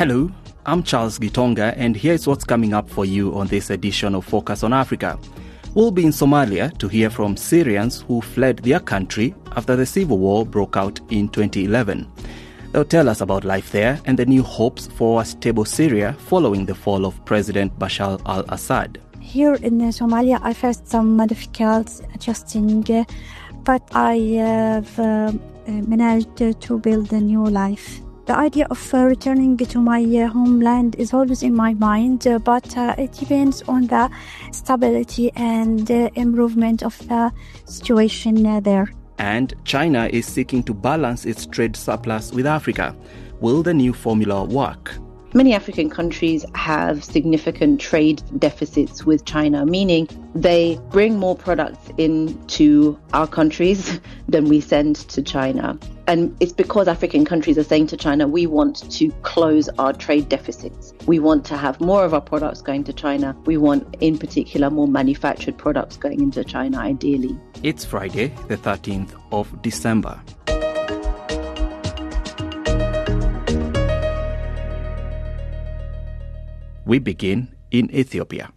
Hello, I'm Charles Gitonga, and here's what's coming up for you on this edition of Focus on Africa. We'll be in Somalia to hear from Syrians who fled their country after the civil war broke out in 2011. They'll tell us about life there and the new hopes for a stable Syria following the fall of President Bashar al-Assad. Here in Somalia, I faced some difficulties adjusting, but I have managed to build a new life. The idea of returning to my homeland is always in my mind, but it depends on the stability and improvement of the situation there. And China is seeking to balance its trade surplus with Africa. Will the new formula work? Many African countries have significant trade deficits with China, meaning they bring more products into our countries than we send to China. And it's because African countries are saying to China, we want to close our trade deficits. We want to have more of our products going to China. We want, in particular, more manufactured products going into China, ideally. It's Friday, the 13th of December. We begin in Ethiopia.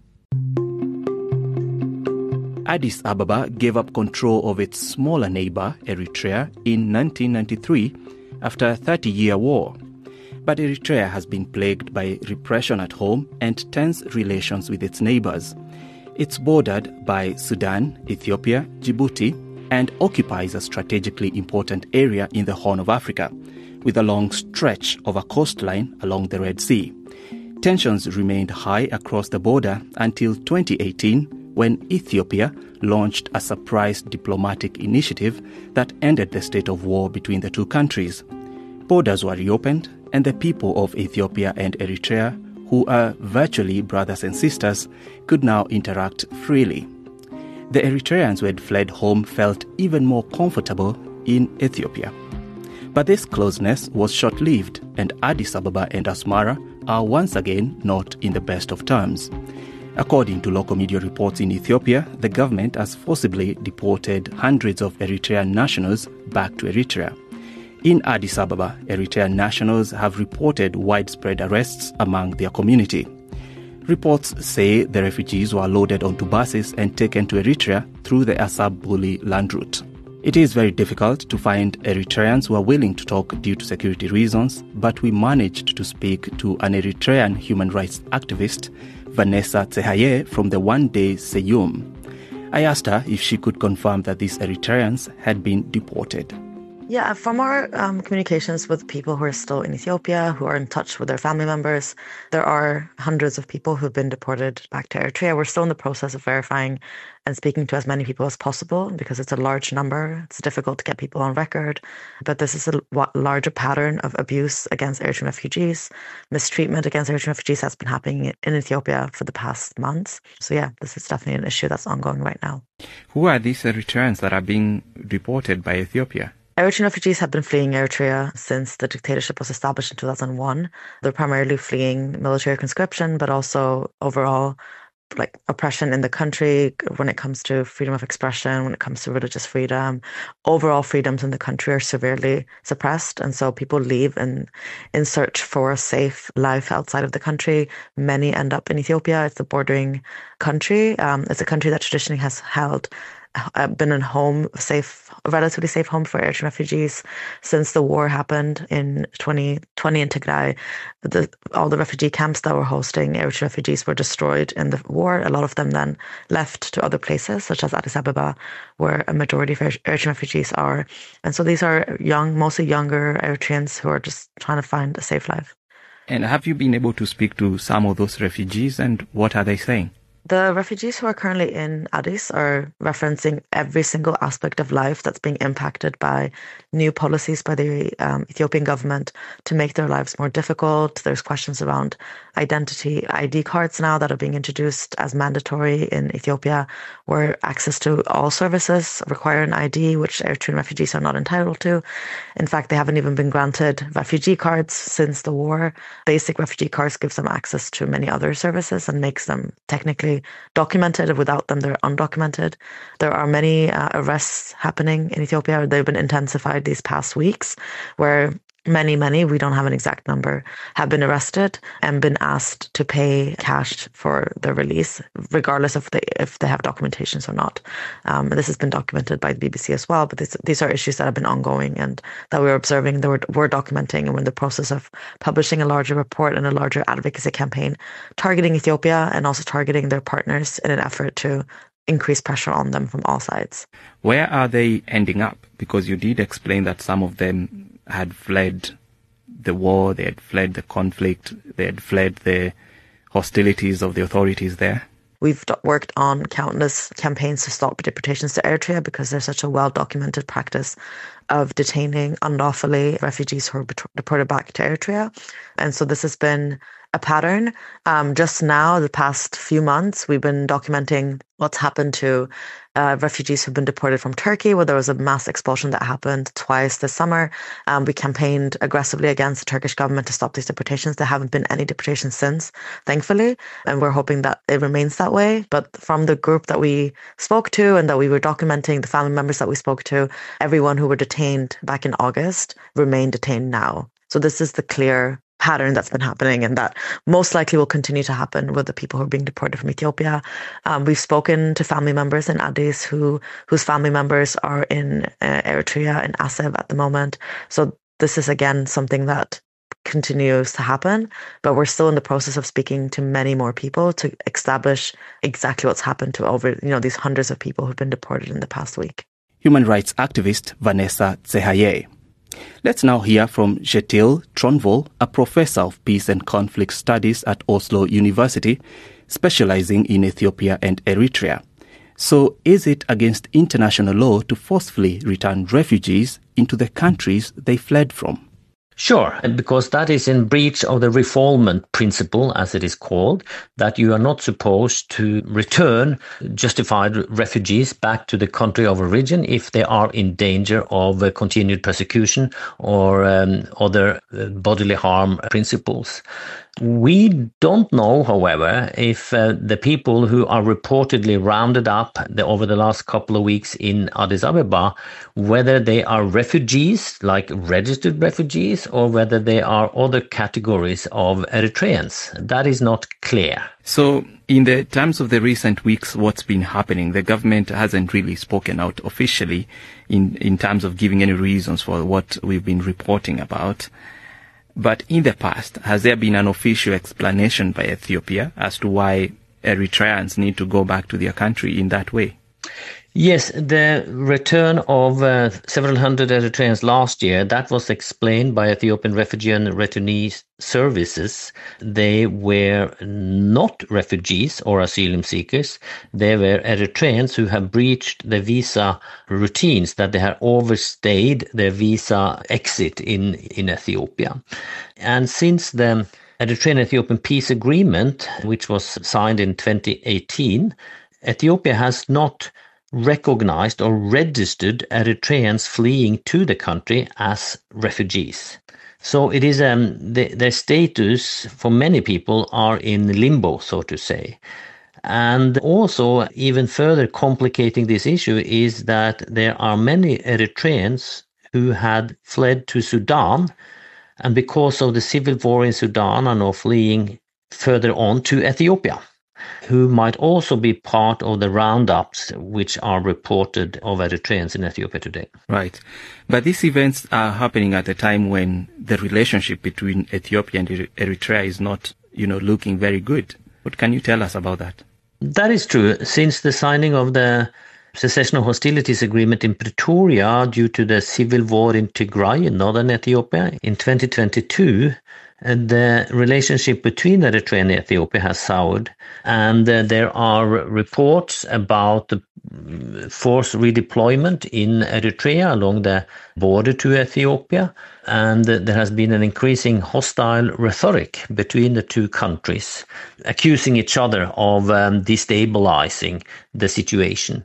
Addis Ababa gave up control of its smaller neighbor, Eritrea, in 1993 after a 30-year war. But Eritrea has been plagued by repression at home and tense relations with its neighbors. It's bordered by Sudan, Ethiopia, Djibouti, and occupies a strategically important area in the Horn of Africa, with a long stretch of a coastline along the Red Sea. Tensions remained high across the border until 2018, when Ethiopia launched a surprise diplomatic initiative that ended the state of war between the two countries. Borders were reopened, and the people of Ethiopia and Eritrea, who are virtually brothers and sisters, could now interact freely. The Eritreans who had fled home felt even more comfortable in Ethiopia. But this closeness was short-lived, and Addis Ababa and Asmara are once again not in the best of terms. According to local media reports in Ethiopia, the government has forcibly deported hundreds of Eritrean nationals back to Eritrea. In Addis Ababa, Eritrean nationals have reported widespread arrests among their community. Reports say the refugees were loaded onto buses and taken to Eritrea through the Asab-Buli land route. It is very difficult to find Eritreans who are willing to talk due to security reasons, but we managed to speak to an Eritrean human rights activist, Vanessa Tsehaye, from the one-day Seyum. I asked her if she could confirm that these Eritreans had been deported. Yeah, from our communications with people who are still in Ethiopia, who are in touch with their family members, there are hundreds of people who've been deported back to Eritrea. We're still in the process of verifying and speaking to as many people as possible because it's a large number. It's difficult to get people on record. But this is a larger pattern of abuse against Eritrean refugees. Mistreatment against Eritrean refugees has been happening in Ethiopia for the past months. So yeah, this is definitely an issue that's ongoing right now. Who are these Eritreans that are being deported by Ethiopia? Eritrean refugees have been fleeing Eritrea since the dictatorship was established in 2001. They're primarily fleeing military conscription, but also overall oppression in the country when it comes to freedom of expression, when it comes to religious freedom. Overall freedoms in the country are severely suppressed, and so people leave in search for a safe life outside of the country. Many end up in Ethiopia. It's a bordering country. It's a country that traditionally has been a relatively safe home for Eritrean refugees since the war happened in 2020 in Tigray. All the refugee camps that were hosting Eritrean refugees were destroyed in the war. A lot of them then left to other places, such as Addis Ababa, where a majority of Eritrean refugees are. And so these are mostly younger Eritreans who are just trying to find a safe life. And have you been able to speak to some of those refugees, and what are they saying? The refugees who are currently in Addis are referencing every single aspect of life that's being impacted by new policies by the Ethiopian government to make their lives more difficult. There's questions around identity ID cards now that are being introduced as mandatory in Ethiopia, where access to all services require an ID, which Eritrean refugees are not entitled to. In fact, they haven't even been granted refugee cards since the war. Basic refugee cards gives them access to many other services and makes them technically documented. Without them, they're undocumented. There are many arrests happening in Ethiopia. They've been intensified these past weeks, where many, we don't have an exact number, have been arrested and been asked to pay cash for their release, regardless of if they have documentations or not. This has been documented by the BBC as well, but these are issues that have been ongoing and that we're observing, that we're documenting, and we're in the process of publishing a larger report and a larger advocacy campaign targeting Ethiopia and also targeting their partners in an effort to increase pressure on them from all sides. Where are they ending up? Because you did explain that some of them had fled the war, they had fled the conflict, they had fled the hostilities of the authorities there. We've worked on countless campaigns to stop deportations to Eritrea because there's such a well-documented practice of detaining unlawfully refugees who are deported back to Eritrea. And so this has been a pattern. Just now, the past few months, we've been documenting what's happened to refugees who've been deported from Turkey, where there was a mass expulsion that happened twice this summer. We campaigned aggressively against the Turkish government to stop these deportations. There haven't been any deportations since, thankfully, and we're hoping that it remains that way. But from the group that we spoke to and that we were documenting, the family members that we spoke to, everyone who were detained back in August remain detained now. So this is the clear pattern that's been happening, and that most likely will continue to happen with the people who are being deported from Ethiopia. We've spoken to family members in Addis whose family members are in Eritrea, in Aseb at the moment. So this is again something that continues to happen, but we're still in the process of speaking to many more people to establish exactly what's happened to over these hundreds of people who've been deported in the past week. Human rights activist Vanessa Tsehaye. Let's now hear from Kjetil Tronvoll, a professor of peace and conflict studies at Oslo University, specializing in Ethiopia and Eritrea. So, is it against international law to forcefully return refugees into the countries they fled from? Sure, because that is in breach of the refoulement principle, as it is called, that you are not supposed to return justified refugees back to the country of origin if they are in danger of continued persecution or other bodily harm principles. We don't know, however, if the people who are reportedly rounded up over the last couple of weeks in Addis Ababa, whether they are refugees, like registered refugees, or whether they are other categories of Eritreans. That is not clear. So, in the terms of the recent weeks, what's been happening? The government hasn't really spoken out officially in terms of giving any reasons for what we've been reporting about. But in the past, has there been an official explanation by Ethiopia as to why Eritreans need to go back to their country in that way? Yes, the return of several hundred Eritreans last year, that was explained by Ethiopian Refugee and Returnee Services. They were not refugees or asylum seekers. They were Eritreans who have breached the visa routines, that they have overstayed their visa exit in Ethiopia. And since the Eritrean-Ethiopian peace agreement, which was signed in 2018, Ethiopia has not recognized or registered Eritreans fleeing to the country as refugees. So it is their status for many people are in limbo, so to say. And also, even further complicating this issue is that there are many Eritreans who had fled to Sudan, and because of the civil war in Sudan are now fleeing further on to Ethiopia, who might also be part of the roundups which are reported of Eritreans in Ethiopia today. Right. But these events are happening at a time when the relationship between Ethiopia and Eritrea is not, looking very good. What can you tell us about that? That is true. Since the signing of the cessation of hostilities agreement in Pretoria due to the civil war in Tigray in northern Ethiopia in 2022, the relationship between Eritrea and Ethiopia has soured, and there are reports about the forced redeployment in Eritrea along the border to Ethiopia, and there has been an increasing hostile rhetoric between the two countries, accusing each other of destabilizing the situation.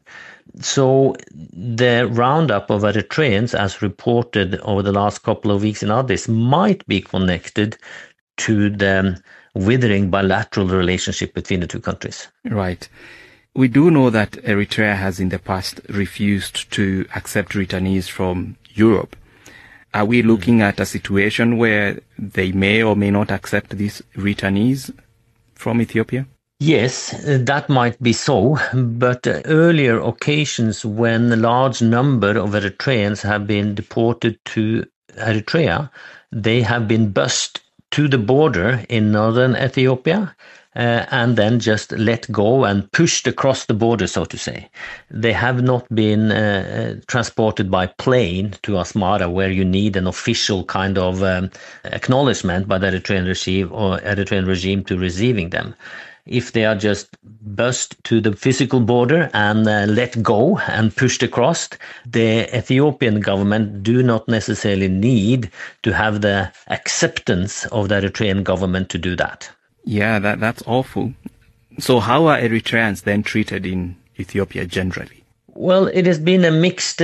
So the roundup of Eritreans, as reported over the last couple of weeks in Addis, might be connected to the withering bilateral relationship between the two countries. Right. We do know that Eritrea has in the past refused to accept returnees from Europe. Are we looking at a situation where they may or may not accept these returnees from Ethiopia? Yes, that might be so, but earlier occasions when a large number of Eritreans have been deported to Eritrea, they have been bused to the border in northern Ethiopia and then just let go and pushed across the border, so to say. They have not been transported by plane to Asmara, where you need an official kind of acknowledgement by the Eritrean regime to receiving them. If they are just bused to the physical border and let go and pushed across, the Ethiopian government do not necessarily need to have the acceptance of the Eritrean government to do that. Yeah, that's awful. So how are Eritreans then treated in Ethiopia generally? Well, it has been a mixed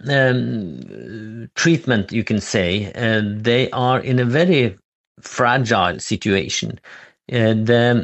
treatment, you can say. They are in a very fragile situation. At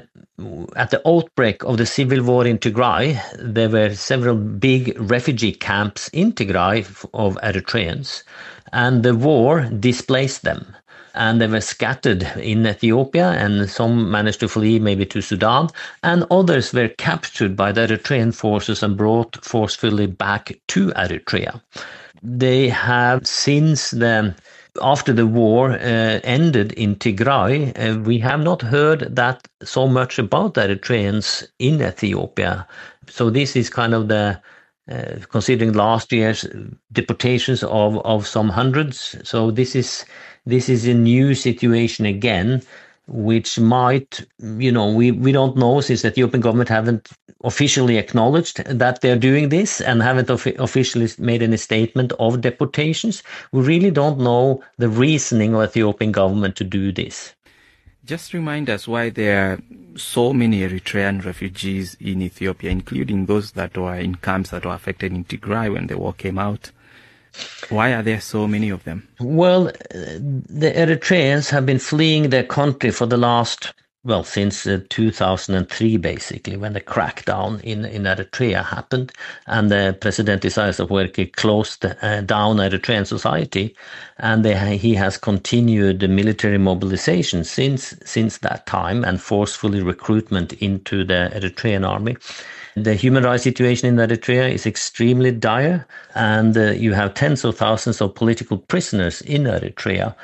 the outbreak of the civil war in Tigray, there were several big refugee camps in Tigray of Eritreans, and the war displaced them. And they were scattered in Ethiopia, and some managed to flee maybe to Sudan, and others were captured by the Eritrean forces and brought forcefully back to Eritrea. They have since after the war ended in Tigray, we have not heard that so much about the Eritreans in Ethiopia. So this is kind of the considering last year's deportations of some hundreds. So this is a new situation again, which might, we don't know, since the Ethiopian government haven't officially acknowledged that they're doing this and haven't officially made any statement of deportations. We really don't know the reasoning of Ethiopian government to do this. Just remind us why there are so many Eritrean refugees in Ethiopia, including those that were in camps that were affected in Tigray when the war came out. Why are there so many of them? Well, the Eritreans have been fleeing their country for the last, since 2003, basically, when the crackdown in Eritrea happened and President Isaias Afwerki closed down Eritrean society, and he has continued the military mobilization since that time and forcefully recruitment into the Eritrean army. The human rights situation in Eritrea is extremely dire, and you have tens of thousands of political prisoners in Eritrea.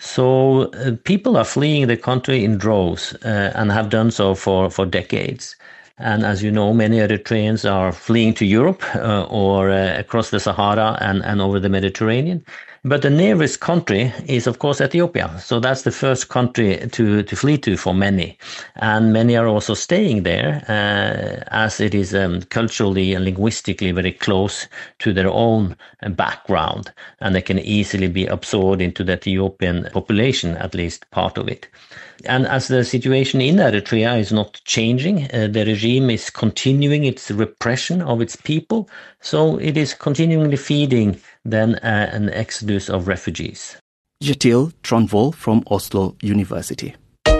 So people are fleeing the country in droves and have done so for decades. And as you know, many Eritreans are fleeing to Europe or across the Sahara and over the Mediterranean. But the nearest country is, of course, Ethiopia. So that's the first country to flee to for many. And many are also staying there as it is culturally and linguistically very close to their own background. And they can easily be absorbed into the Ethiopian population, at least part of it. And as the situation in Eritrea is not changing, the regime is continuing its repression of its people. So it is continually feeding then an exodus of refugees. Jetil Tronvoll from Oslo University.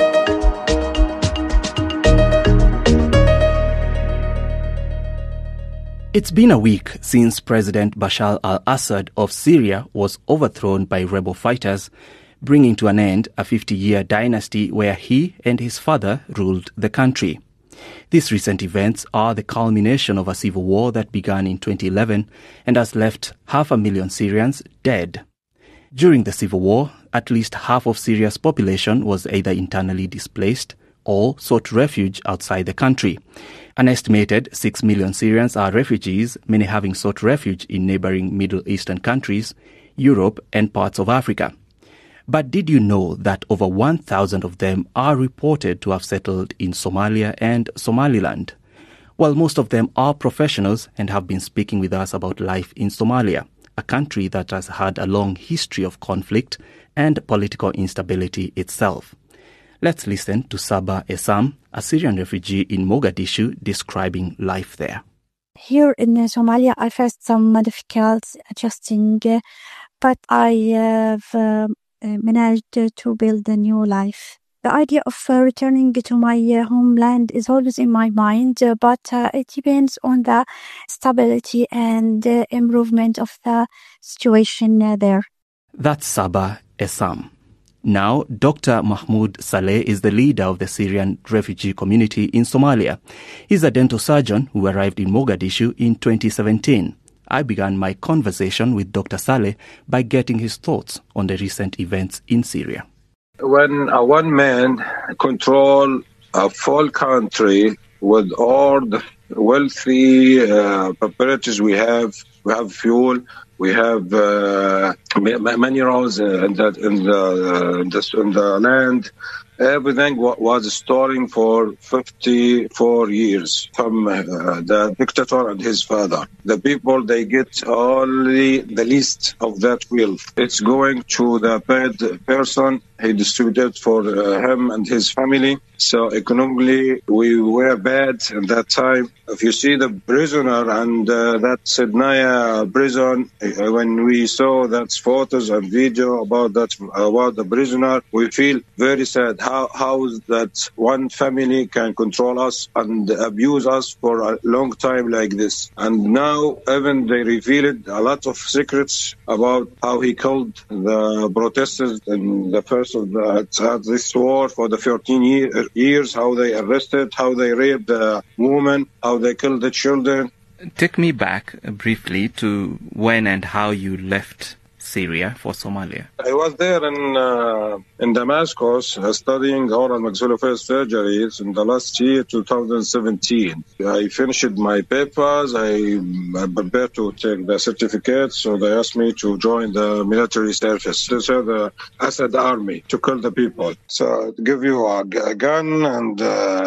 It's been a week since President Bashar al-Assad of Syria was overthrown by rebel fighters, bringing to an end a 50-year dynasty where he and his father ruled the country. These recent events are the culmination of a civil war that began in 2011 and has left 500,000 Syrians dead. During the civil war, at least half of Syria's population was either internally displaced or sought refuge outside the country. An estimated 6 million Syrians are refugees, many having sought refuge in neighboring Middle Eastern countries, Europe, and parts of Africa. But did you know that over 1,000 of them are reported to have settled in Somalia and Somaliland? Well, most of them are professionals and have been speaking with us about life in Somalia, a country that has had a long history of conflict and political instability itself. Let's listen to Saba Esam, a Syrian refugee in Mogadishu, describing life there. Here in Somalia, I faced some difficulties adjusting, but I have managed to build a new life. The idea of returning to my homeland is always in my mind, but it depends on the stability and improvement of the situation there. That's Saba Essam. Now, Dr. Mahmoud Saleh is the leader of the Syrian refugee community in Somalia. He's a dental surgeon who arrived in Mogadishu in 2017. I began my conversation with Dr. Saleh by getting his thoughts on the recent events in Syria. When one man controls a full country with all the wealthy properties we have fuel, we have minerals in the land. Everything was storing for 54 years from the dictator and his father. The people, they get only the least of that wealth. It's going to the bad person. He distributed for him and his family. So economically, we were bad at that time. If you see the prisoner and that Sednaya prison, when we saw that photos and video about the prisoner, we feel very sad. How that one family can control us and abuse us for a long time like this. And now even they revealed a lot of secrets about how he killed the protesters in the first of this war for the 14 years, how they arrested, how they raped the women, how they killed the children. Take me back briefly to when and how you left Syria for Somalia. I was there in Damascus studying oral maxillofacial surgeries in the last year, 2017. I finished my papers. I prepared to take the certificate, so they asked me to join the military service. So the Assad army to kill the people. So give you a gun and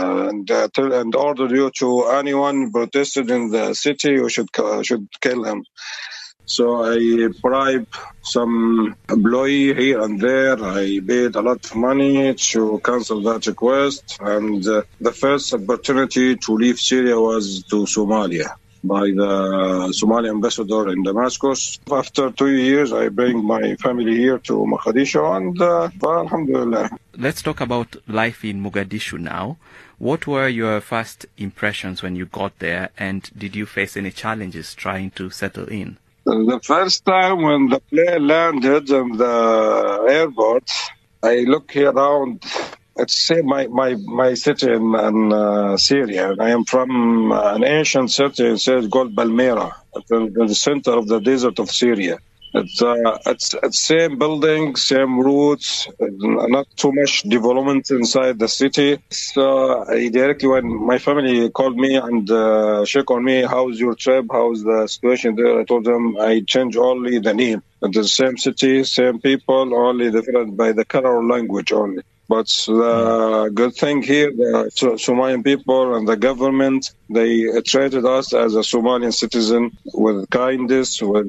order you to anyone protested in the city, you should kill him. So I bribed some employee here and there. I paid a lot of money to cancel that request. And the first opportunity to leave Syria was to Somalia by the Somali ambassador in Damascus. After 2 years, I bring my family here to Mogadishu and alhamdulillah. Let's talk about life in Mogadishu now. What were your first impressions when you got there, and did you face any challenges trying to settle in? The first time when the plane landed in the airport, I look around. It's my city in Syria. I am from an ancient city. It's called Palmyra, in the center of the desert of Syria. It's same building, same routes, not too much development inside the city. So I directly, when my family called me and checked on me, how's your trip, how's the situation there, I told them I change only the name. It's the same city, same people, only different by the color or language only. But the good thing here, the Somalian people and the government, they treated us as a Somalian citizen with kindness, with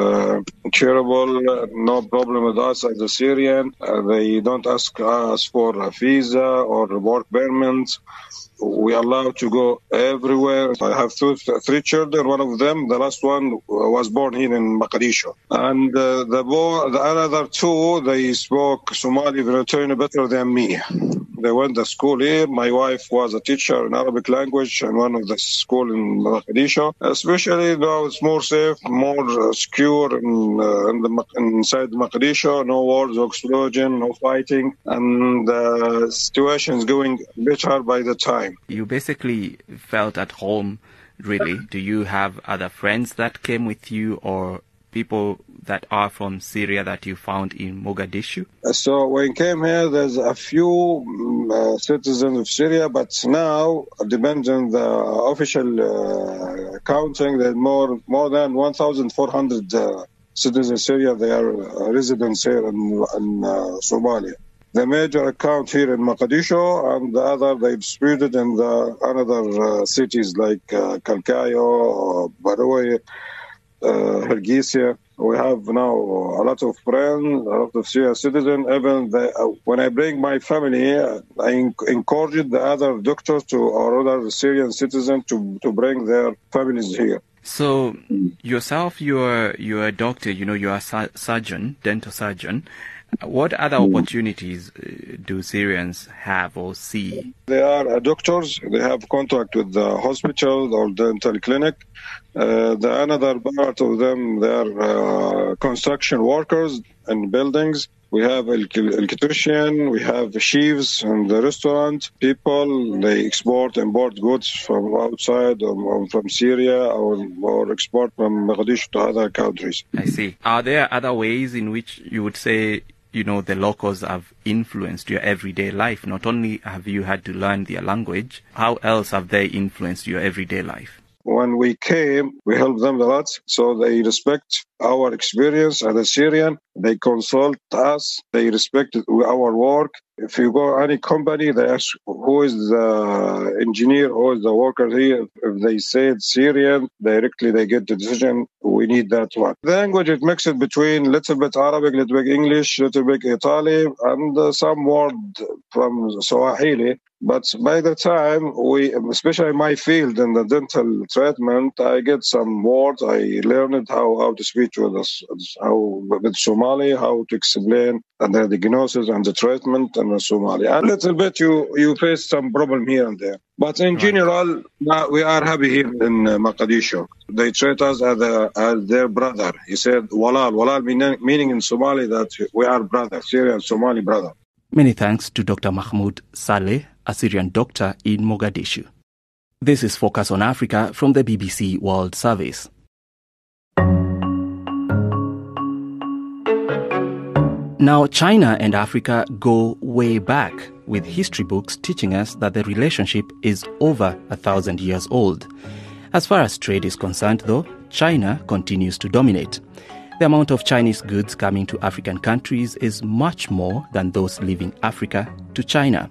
curable, no problem with us as a Syrian. They don't ask us for a visa or work permits. We are allowed to go everywhere. I have three children. One of them, the last one, was born here in Mogadishu. And the other two, they spoke Somali very better than me. They went to school here. My wife was a teacher in Arabic language in one of the school in Mogadishu. Especially now it's more safe, more secure inside Mogadishu. No wars, no explosion, no fighting. And the situation is going better by the time. You basically felt at home, really. Do you have other friends that came with you or people that are from Syria that you found in Mogadishu? So when I came here, there's a few citizens of Syria, but now, depending on the official counting, there's more than 1,400 citizens of Syria. They are residents here in Somalia. The major account here in Mogadishu, and the other they distributed in the another cities like Kalkayo, Barawi, Hargeisa. We have now a lot of friends, a lot of Syrian citizens. Even when I bring my family here, I encourage the other doctors or other Syrian citizens to bring their families here. So yourself, you're a doctor, you're a surgeon, dental surgeon. What other opportunities do Syrians have or see? They are doctors. They have contact with the hospital or dental clinic. The another part of them, they are construction workers in buildings. We have electrician, we have chefs in the restaurant. People, they import goods from outside or from Syria or export from Mogadishu to other countries. I see. Are there other ways in which you would say, the locals have influenced your everyday life? Not only have you had to learn their language, how else have they influenced your everyday life? When we came, we helped them a lot, so they respect our experience as a Syrian. They consult us. They respect our work. If you go any company, they ask who is the engineer, who is the worker here. If they say it's Syrian, directly they get the decision, we need that one. The language is mixed between little bit Arabic, little bit English, little bit Italian, and some word from Swahili. But by the time especially in my field in the dental treatment, I get some words. I learned how to speak with Somali, how to explain the diagnosis and the treatment in Somali. A little bit you face some problem here and there. But in general, we are happy here in Mogadishu. They treat us as their brother. He said, Walal meaning in Somali that we are brothers, Syrian Somali brother. Many thanks to Dr. Mahmoud Saleh, a Syrian doctor in Mogadishu. This is Focus on Africa from the BBC World Service. Now, China and Africa go way back, with history books teaching us that the relationship is over 1,000 years old. As far as trade is concerned, though, China continues to dominate. The amount of Chinese goods coming to African countries is much more than those leaving Africa to China.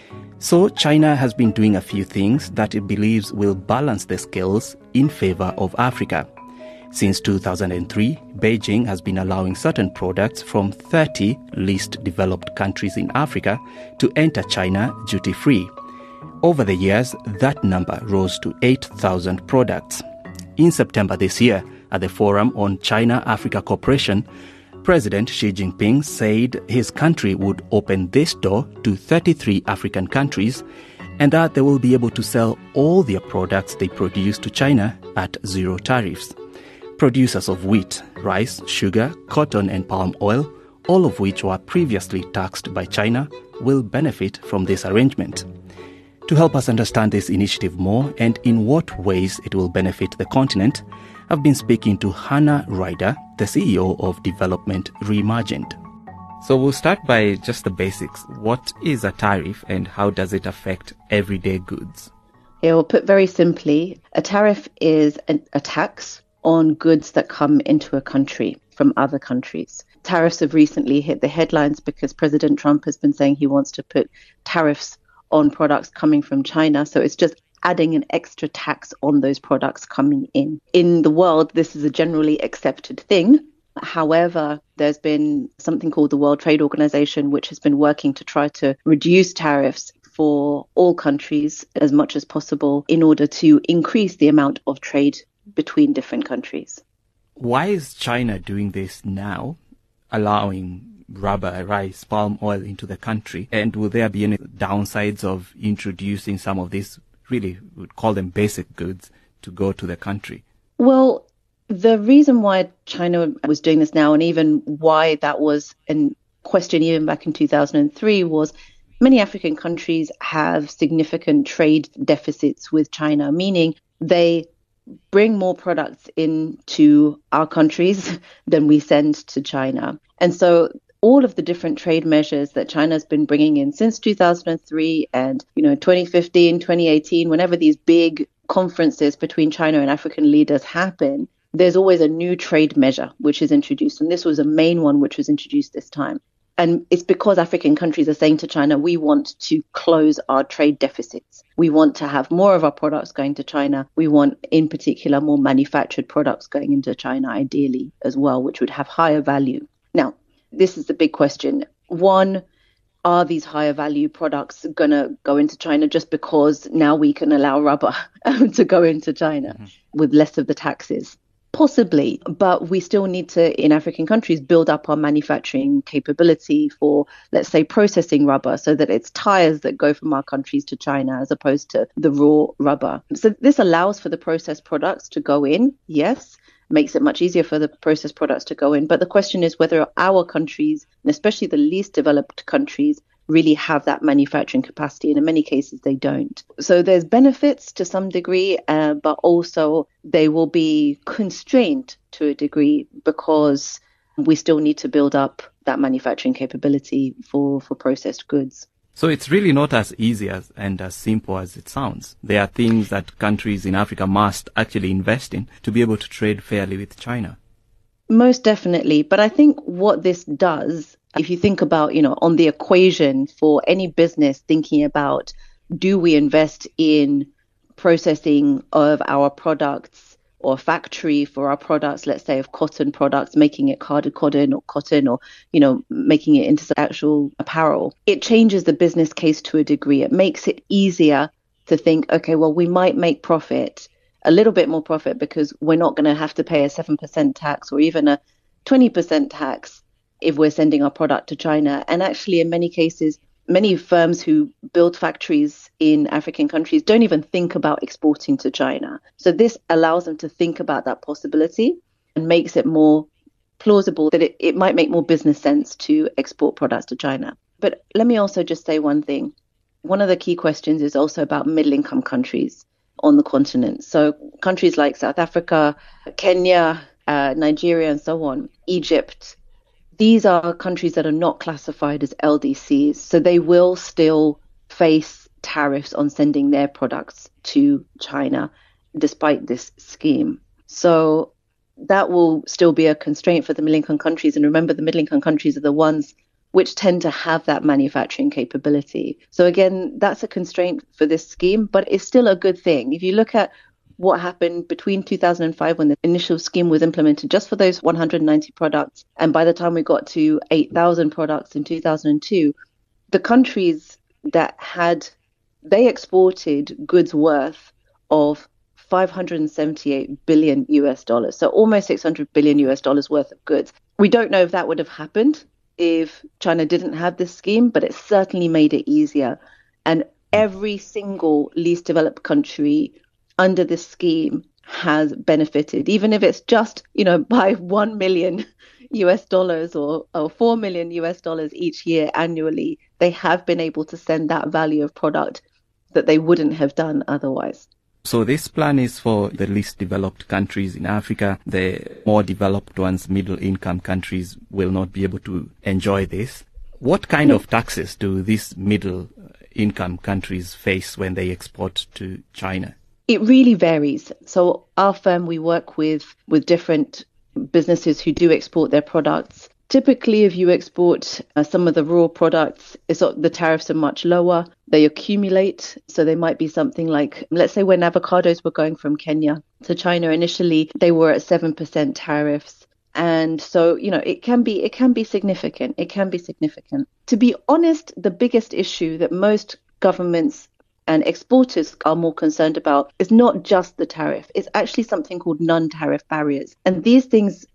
So China has been doing a few things that it believes will balance the scales in favor of Africa. Since 2003, Beijing has been allowing certain products from 30 least developed countries in Africa to enter China duty-free. Over the years, that number rose to 8,000 products. In September this year, at the Forum on China-Africa Cooperation, President Xi Jinping said his country would open this door to 33 African countries and that they will be able to sell all their products they produce to China at zero tariffs. Producers of wheat, rice, sugar, cotton and palm oil, all of which were previously taxed by China, will benefit from this arrangement. To help us understand this initiative more and in what ways it will benefit the continent, I've been speaking to Hannah Ryder, the CEO of Development Reimagined. So we'll start by just the basics. What is a tariff and how does it affect everyday goods? Well, put very simply, a tariff is a tax on goods that come into a country from other countries. Tariffs have recently hit the headlines because President Trump has been saying he wants to put tariffs on products coming from China. So it's just adding an extra tax on those products coming in. In the world, this is a generally accepted thing. However, there's been something called the World Trade Organization, which has been working to try to reduce tariffs for all countries as much as possible in order to increase the amount of trade between different countries. Why is China doing this now, allowing rubber, rice, palm oil into the country? And will there be any downsides of introducing some of these, really, we'd call them basic goods, to go to the country? Well, the reason why China was doing this now, and even why that was in question even back in 2003, was many African countries have significant trade deficits with China, meaning they bring more products into our countries than we send to China. And so all of the different trade measures that China's been bringing in since 2003 and, 2015, 2018, whenever these big conferences between China and African leaders happen, there's always a new trade measure which is introduced. And this was a main one which was introduced this time. And it's because African countries are saying to China, we want to close our trade deficits. We want to have more of our products going to China. We want, in particular, more manufactured products going into China, ideally, as well, which would have higher value. Now, this is the big question. One, are these higher value products going to go into China just because now we can allow rubber to go into China with less of the taxes? Possibly, but we still need to, in African countries, build up our manufacturing capability for, let's say, processing rubber so that it's tires that go from our countries to China as opposed to the raw rubber. So this allows for the processed products to go in, yes, makes it much easier for the processed products to go in. But the question is whether our countries, and especially the least developed countries, really have that manufacturing capacity, and in many cases they don't. So there's benefits to some degree, but also they will be constrained to a degree because we still need to build up that manufacturing capability for processed goods. So it's really not as easy and as simple as it sounds. There are things that countries in Africa must actually invest in to be able to trade fairly with China. Most definitely. But I think what this does, if you think about, on the equation for any business thinking about, do we invest in processing of our products or factory for our products, let's say of cotton products, making it carded cotton or, making it into actual apparel. It changes the business case to a degree. It makes it easier to think, okay, well, we might make profit, a little bit more profit because we're not going to have to pay a 7% tax or even a 20% tax if we're sending our product to China. And actually, in many cases, many firms who build factories in African countries don't even think about exporting to China. So this allows them to think about that possibility and makes it more plausible that it might make more business sense to export products to China. But let me also just say one thing. One of the key questions is also about middle-income countries on the continent. So countries like South Africa, Kenya, Nigeria, and so on, Egypt, these are countries that are not classified as LDCs, so they will still face tariffs on sending their products to China despite this scheme. So that will still be a constraint for the middle-income countries. And remember, the middle-income countries are the ones which tend to have that manufacturing capability. So again, that's a constraint for this scheme, but it's still a good thing. If you look at what happened between 2005 when the initial scheme was implemented just for those 190 products, and by the time we got to 8,000 products in 2002, the countries that they exported goods worth of $578 billion US, so almost $600 billion US worth of goods. We don't know if that would have happened if China didn't have this scheme, but it certainly made it easier. And every single least developed country under this scheme has benefited, even if it's just, by $1 million US or $4 million US each year annually, they have been able to send that value of product that they wouldn't have done otherwise. So this plan is for the least developed countries in Africa. The more developed ones, middle-income countries, will not be able to enjoy this. What kind of taxes do these middle-income countries face when they export to China? It really varies. So our firm, we work with different businesses who do export their products. Typically, if you export some of the raw products, the tariffs are much lower. They accumulate. So they might be something like, let's say when avocados were going from Kenya to China initially, they were at 7% tariffs. And so, it can be significant. It can be significant. To be honest, the biggest issue that most governments and exporters are more concerned about is not just the tariff. It's actually something called non-tariff barriers. And these things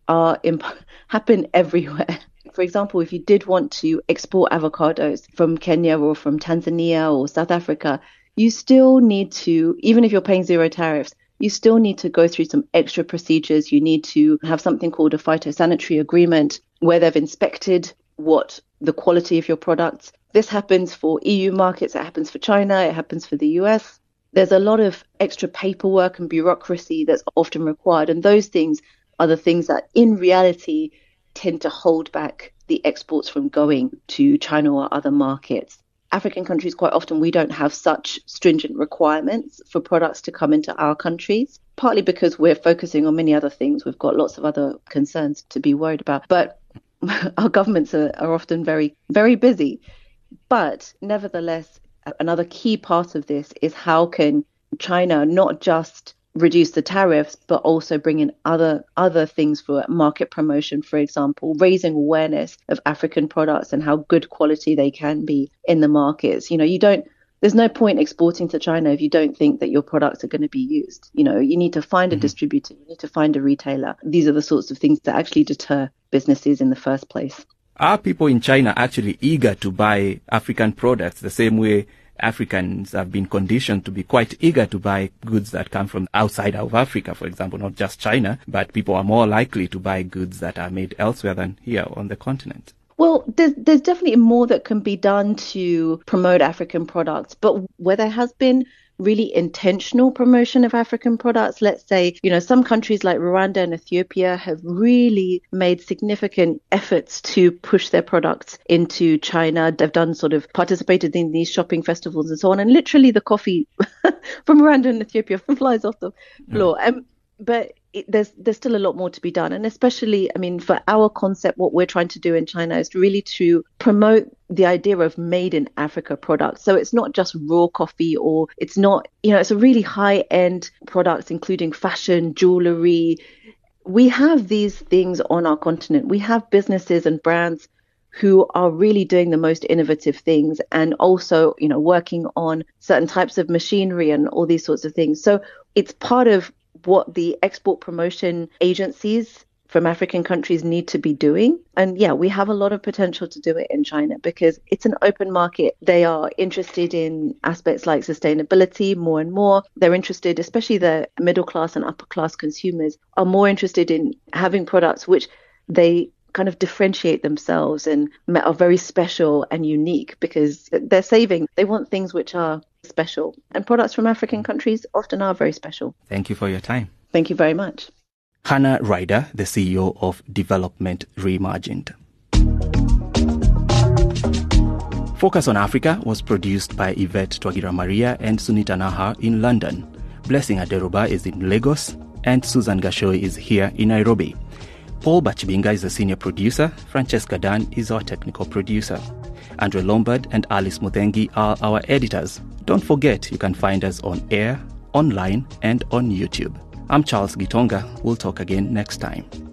happen everywhere. For example, if you did want to export avocados from Kenya or from Tanzania or South Africa, you still need to, even if you're paying zero tariffs, you still need to go through some extra procedures. You need to have something called a phytosanitary agreement where they've inspected what the quality of your products. This happens for EU markets, it happens for China, it happens for the US. There's a lot of extra paperwork and bureaucracy that's often required. And those things are the things that in reality tend to hold back the exports from going to China or other markets. African countries, quite often, we don't have such stringent requirements for products to come into our countries, partly because we're focusing on many other things. We've got lots of other concerns to be worried about. But our governments are often very, very busy. But nevertheless, another key part of this is how can China not just reduce the tariffs, but also bring in other things for market promotion, for example, raising awareness of African products and how good quality they can be in the markets. You don't there's no point exporting to China if you don't think that your products are going to be used. You know, you need to find a distributor, you need to find a retailer. These are the sorts of things that actually deter businesses in the first place. Are people in China actually eager to buy African products the same way Africans have been conditioned to be quite eager to buy goods that come from outside of Africa, for example, not just China, but people are more likely to buy goods that are made elsewhere than here on the continent? Well, there's definitely more that can be done to promote African products, but where there has been really intentional promotion of African products, let's say, you know, some countries like Rwanda and Ethiopia have really made significant efforts to push their products into China. They've done sort of participated in these shopping festivals and so on. And literally the coffee from Rwanda and Ethiopia flies off the floor. But there's still a lot more to be done. And especially, I mean, for our concept, what we're trying to do in China is really to promote the idea of made in Africa products. So it's not just raw coffee, or it's not, you know, it's a really high end products, including fashion, jewelry. We have these things on our continent. We have businesses and brands who are really doing the most innovative things, and also, you know, working on certain types of machinery and all these sorts of things. So it's part of what the export promotion agencies from African countries need to be doing. And yeah, we have a lot of potential to do it in China because it's an open market. They are interested in aspects like sustainability more and more. They're interested, especially the middle class and upper class consumers, are more interested in having products which they kind of differentiate themselves and are very special and unique because they're saving. They want things which are special. And products from African countries often are very special. Thank you for your time. Thank you very much. Hannah Ryder, the CEO of Development Reimagined. Focus on Africa was produced by Yvette Twagira Maria and Sunita Nahar in London. Blessing Aderoba is in Lagos, and Susan Gashoy is here in Nairobi. Paul Bachibinga is the senior producer. Francesca Dan is our technical producer. Andre Lombard and Alice Muthengi are our editors. Don't forget, you can find us on air, online, and on YouTube. I'm Charles Gitonga. We'll talk again next time.